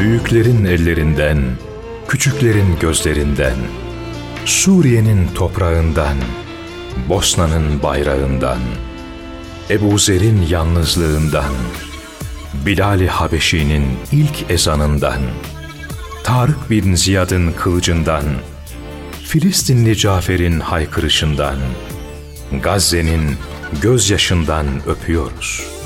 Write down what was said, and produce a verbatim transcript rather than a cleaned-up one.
Büyüklerin ellerinden, küçüklerin gözlerinden, Suriye'nin toprağından, Bosna'nın bayrağından, Ebu Zer'in yalnızlığından, Bilal-i Habeşi'nin ilk ezanından, Tarık bin Ziyad'ın kılıcından, Filistinli Cafer'in haykırışından, Gazze'nin gözyaşından öpüyoruz.